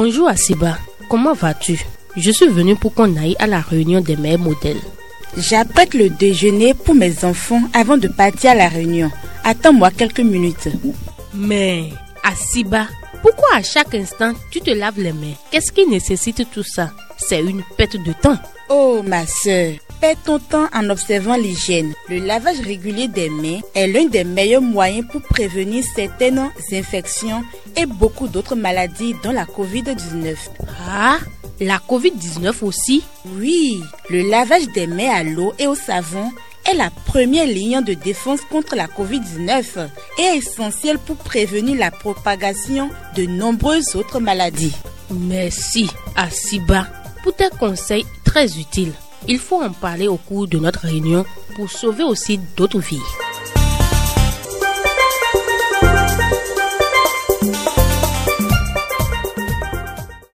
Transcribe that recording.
Bonjour Asiba, comment vas-tu? Je suis venue pour qu'on aille à la réunion des meilleurs modèles. J'apprête le déjeuner pour mes enfants avant de partir à la réunion. Attends-moi quelques minutes. Mais Asiba, pourquoi à chaque instant tu te laves les mains? Qu'est-ce qui nécessite tout ça? C'est une perte de temps. Oh ma sœur, perds ton temps en observant l'hygiène. Le lavage régulier des mains est l'un des meilleurs moyens pour prévenir certaines infections et beaucoup d'autres maladies dont la Covid-19. Ah, la Covid-19 aussi? Oui, le lavage des mains à l'eau et au savon est la première ligne de défense contre la Covid-19 et est essentielle pour prévenir la propagation de nombreuses autres maladies. Merci Asiba pour tes conseils très utiles. Il faut en parler au cours de notre réunion pour sauver aussi d'autres vies.